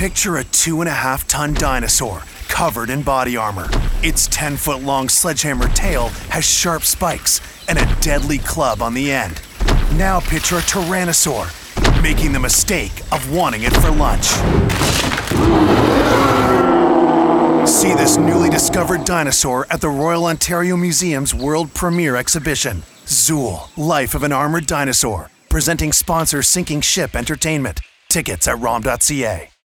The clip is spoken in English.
Picture a 2.5-ton dinosaur covered in body armor. Its 10-foot-long sledgehammer tail has sharp spikes and a deadly club on the end. Now picture a tyrannosaur, making the mistake of wanting it for lunch. See this newly discovered dinosaur at the Royal Ontario Museum's world premiere exhibition, Zool, Life of an Armored Dinosaur. Presenting sponsor Sinking Ship Entertainment. Tickets at rom.ca.